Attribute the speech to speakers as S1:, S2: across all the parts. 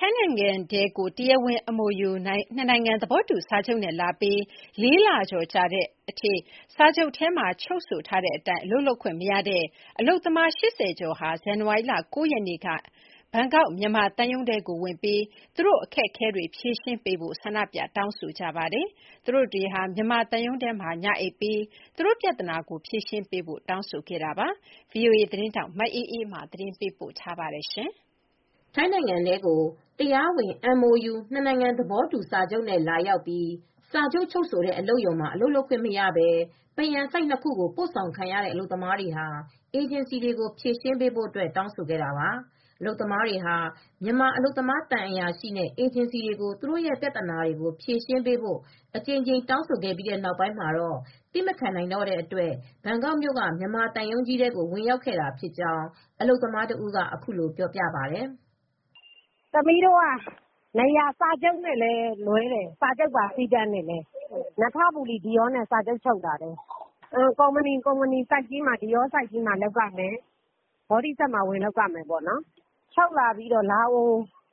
S1: ထိုင်းနိုင်ငံထဲကို တရားဝင် MOU နှစ်နိုင်ငံသဘောတူစာချုပ်နဲ့လာပြီး 4 လကျော်ကြာတဲ့အထိ စာချုပ်ထဲမှာချုပ်ဆိုထားတဲ့အတိုင်း အလုပ်လုပ်ခွင့်မရတဲ့ အလုပ်သမား 80 ကျော်ဟာ ဇန်နဝါရီလ 9 ရက်နေ့က ဘန်ကောက် မြန်မာသံရုံးထဲကိုဝင်ပြီး သူတို့အခက်အခဲတွေဖြေရှင်းပေးဖို့ ဆန္ဒပြတောင်းဆိုကြပါတယ်။ သူတို့တွေဟာ မြန်မာသံရုံးထဲမှာ ညအိပ်ပြီး သူတို့ပြဿနာကိုဖြေရှင်းပေးဖို့ တောင်းဆိုခဲ့တာပါ။ VOA သတင်းထောက် မအေးအေးမာ သတင်းပေးပို့ထားပါတယ်။
S2: ထိုင်းနိုင်ငံထဲကို တရားဝင် MOU နှစ်နိုင်ငံသဘောတူစာချုပ်နဲ့လာရောက်ပြီး စာချုပ်ချုပ်ဆိုတဲ့အလုပ်ရုံမှာ အလုပ်လုပ်ခွင့်မရဘဲ ပန်းရံဆိုက် ၂ ခုကို ပို့ဆောင်ခံရတဲ့အလုပ်သမားတွေဟာ အေဂျင်စီတွေကို ဖြေရှင်းပေးဖို့တောင်းဆိုခဲ့တာပါ။ အလုပ်သမားတွေဟာ မြန်မာအလုပ်သမားသံအရာရှိနဲ့ အေဂျင်စီတွေကို သူတို့ရဲ့ပြဿနာတွေကို ဖြေရှင်းပေးဖို့ အကြိမ်ကြိမ်တောင်းဆိုခဲ့ပြီးနောက်ပိုင်းမှာတော့ သည်းမခံနိုင်တော့တဲ့အတွက် ဘန်ကောက်မြို့က မြန်မာသံရုံးကြီးထဲကို ဝင်ရောက်ခဲ့တာဖြစ်ကြောင်း အလုပ်သမားတဦးက အခုလိုပြောပြပါတယ်။
S3: "သမီးတို့က နေရာစာချုပ်နဲ့လည်းလွဲတယ်။ စာချုပ်ပါစည်းကမ်းနဲ့လည်း နထဘူရီ ဒီရောနဲ့စာချုပ်ချုပ်ထားတယ်။ ကုမ္ပဏီဆိုက်ကြီးမှာ ဒီရောဆိုက်ကြီးမှာလုပ်ရမယ်။ ဘောဓိစက်မှာဝင်လုပ်ရမယ်ပေါ့နော်။ ချုပ်လာပြီးတော့ လာအို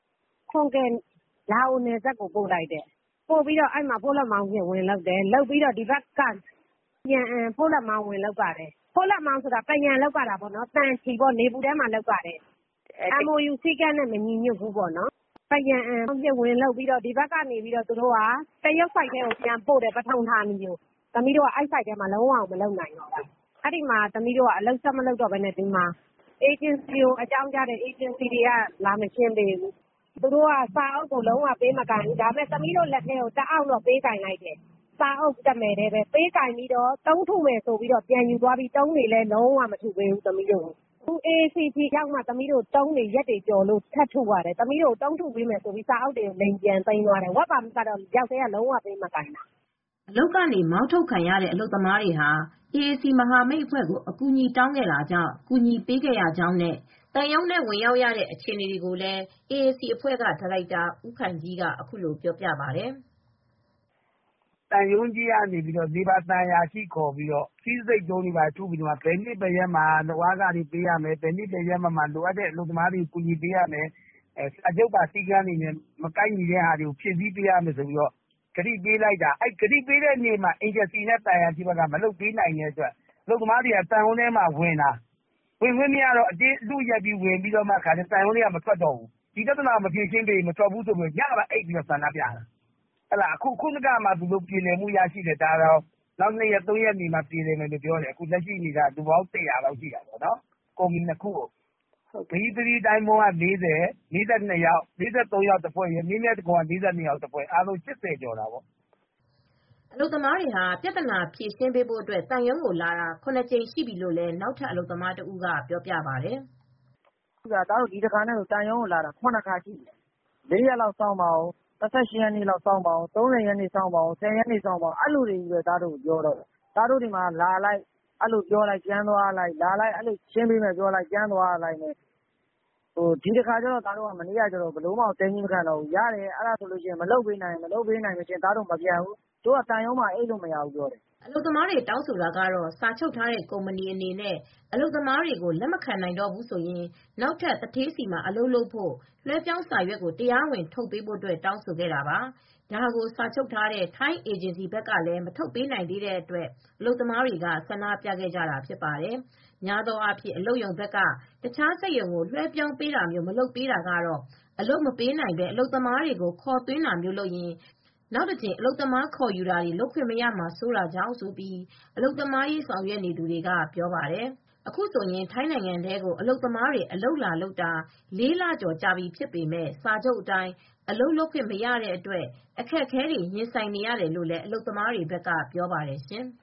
S3: နယ်စပ်ကိုပို့လိုက်တယ်။ ပို့ပြီးတော့ပိုးလတ်မောင်းအဖြစ်ဝင်လုပ်တယ်။ လုပ်ပြီးတော့ဒီဘက်က ပြန်ပိုးလတ်မောင်းဝင်လုပ်ရတယ်။ ပိုးလတ်မောင်းဆိုတာ ပန်းရံလုပ်ရတာပေါ့နော်။ သံချီပေါ့ နေပူထဲမှာလုပ်ရတယ်။ MOU စည်းကမ်းနဲ့မညီညွတ်ဘူးပေါ့နော်။ ပန်းရံအဖြစ်ဝင်လုပ်ပြီးတော့ ဒီဘက်ကနေ တရုတ်ဆိုက်ထဲကိုပြန်ပို့တယ်။ ပထုံဌာနီကို။ သမီးတို့ကအဲဒီဆိုက်ထဲမှာလုံးဝမလုပ်နိုင်တော့ဘူး။ အဲဒီမှာသမီးတို့က အလုပ်ဆက်မလုပ်တော့ဘဲနဲ့ အေဂျင်စီကိုအကြောင်းကြားတယ်။ အေဂျင်စီတွေကလာမရှင်းပေးဘူး။ သူတို့ကစာအုပ်ကိုလုံးဝပေးမကိုင်ဘူး။ ဒါပေမဲ့သမီးတို့လက်ထဲကို တအောင့်တော့ပေးကိုင်လိုက်တယ်။ စာအုပ်တမယ်တည်းပဲ။ ပေးကိုင်ပြီးတော့ တုံးထုမယ်ဆိုပြီးပြန်ယူသွားပြီးတုံးတွေလည်းလုံးဝမထုပေးဘူး။ အခု AACP ရောက်မှ တုံးတွေရက်တွေကျော်လို့ထပ်ထုရတယ်။ သမီးတို့ကိုတုံးထုပေးမယ်ဆိုပြီးစာအုပ်တွေကိုလိမ်ပြန်သိမ်းသွားတယ်။ Work permit ကတော့ယောက်ျားကလုံးဝပေးမကိုင်တာ။
S2: " အလုပ်ကနေ မောင်းထုတ်ခံရတဲ့အလုပ်သမားတွေဟာ AAC မဟာမိတ်အဖွဲ့ကို အကူညီတောင်းခဲ့တာကြောင့် ကူညီပေးခဲ့ရကြောင်းနဲ့ သံရုံးထဲဝင်ရောက်ရတဲ့အခြေအနေတွေကိုလည်း AAC အဖွဲ့က ဒါရိုက်တာဦးခိုင်ကြီးက အခုလိုပြောပြပါတယ်။
S4: "သံရုံးကြီးက Labour သံအရာရှိခေါ်ပြီး ခရီးစရိတ်တုံးတွေထုပြီး ဘယ်နေ့ဘယ်ရက်မှာ လုပ်အားခတွေပေးရမယ်။ ဘယ်နေ့ဘယ်ရက်မှာလိုအပ်တဲ့အလုပ်သမားတွေကိုကူညီပေးရမယ်။ စာချုပ်ပါစည်းကမ်းတွေနဲ့မကိုက်ညီတာတွေကိုဖြည့်ဆည်းပေးရမယ်ဆိုပြီး ကတိပေးလိုက်တာ။ ကတိပေးတဲ့နေ့မှာ အေဂျင်စီနဲ့သံအရာရှိကမလုပ်ပေးနိုင်တဲ့အတွက် အလုပ်သမားတွေကသံရုံးထဲမှာဝင်တာ။ ဝင်ခွင့်မရတော့ အတင်းလုယက်ပြီးဝင်ပြီးသံရုံးထဲကမထွက်တော့ဘူး။ ဒီပြဿနာမဖြေရှင်းပေးရင်မထွက်ဘူးဆိုပြီးညမှာအိပ်ပြီးဆန္ဒပြတာ။ အခုမှပြေလည်မှုရတယ်။ နောက် 2 ရက် 3 ရက်နေမှပြေလည်မယ်ပြောတယ်။ လက်ရှိအနေအထား လူပေါင်း 100 လောက်ရှိတာပေါ့။ ကုမ္ပဏီ 2 ခုကို။ ခရီးသတိတိုင်းပုံးက 40 42 ယောက်၊ 43 ယောက်တဖွဲ့ရယ်၊ မြင်းမြတ်ခုံက 42 ယောက်တဖွဲ့။ အားလုံး 80 ကျော်တာပေါ့။
S2: " အလုပ်သမားတွေဟာ ပြဿနာဖြေရှင်းပေးဖို့အတွက် သံရုံးကိုလာတာ 7 ကြိမ်ရှိပြီလို့လည်း နောက်ထပ်အလုပ်သမားတဦးကပြောပြပါတယ်။
S5: "ဒီတခါနဲ့ဆိုသံရုံးကိုလာတာ 7 ခါရှိပြီ။ 4 ရက်လောက်စောင့်ပါအုန်း။ 28 ရက်နေ့လောက်စောင့်ပါအုန်း။ 30 ရက်နေ့စောင့်ပါအုန်း။ 10 ရက်နေ့စောင့်ပါအုန်း။ အဲလိုတွေပဲပြောတော့တယ်။ သားတို့ဒီမှာလာလိုက်ပြောလိုက်ပြန်သွားလိုက်။ လာလိုက်ရှင်းပေးမယ်ပြောလိုက်ပြန်သွားလိုက်နဲ့ ဒီတခါကျတော့မနေ့ကဘယ်လိုမှသည်းမခံတော့ဘူး။ ရတယ်မလုပ်ပေးနိုင်ရင်သားတို့မပြန်ဘူး။ တို့ကသံရုံးမှာအိပ်လို့မရဘူးပြောတယ်။
S2: " အလုပ်သမားတွေတောင်းဆိုတာကတော့ စာချုပ်ထားတဲ့ကုမ္ပဏီအနေနဲ့ အလုပ်သမားတွေကိုလက်မခံနိုင်တော့ဘူးဆိုရင် နောက်ထပ်သူဌေးဆီမှာအလုပ်လုပ်ဖို့ လွဲှပြောင်းစာရွက်ကိုတရားဝင်ထုတ်ပေးဖို့တောင်းဆိုခဲ့တာပါ။ ဒါကိုစာချုပ်ထားတဲ့ ထိုင်းအေဂျင်စီဘက်ကလည်း မထုတ်ပေးနိုင်သေးတဲ့အတွက် အလုပ်သမားတွေက ဆန္ဒပြခဲ့ကြတာဖြစ်ပါတယ်။ များသောအားဖြင့် အလုပ်ရုံဘက်က တခြားစက်ရုံကိုလွဲှပြောင်းပေးတာမျိုးမလုပ်ပေးတာကတော့ အလုပ်မပေးနိုင်ဘဲ အလုပ်သမားတွေကိုခေါ်သွင်းတာမျိုးလုပ်ရင် နောက်တကြိမ်အလုပ်သမားခေါ်ယူတာတွေလုပ်ခွင့်မရမှာစိုးတာကြောင့်ဆိုပြီး အလုပ်သမားရေးဆောင်ရွက်နေသူတွေကပြောပါတယ်။ အခုဆိုရင် ထိုင်းနိုင်ငံထဲကို အလုပ်သမားတွေ အလုပ်လာလုပ်တာ 4 လကျော်ကြာပြီဖြစ်ပေမယ့် စာချုပ်အတိုင်း အလုပ်လုပ်ခွင့်မရတဲ့အတွက် အခက်အခဲတွေရင်ဆိုင်နေရတယ်လို့လည်း အလုပ်သမားတွေဘက်ကပြောပါတယ်ရှင်။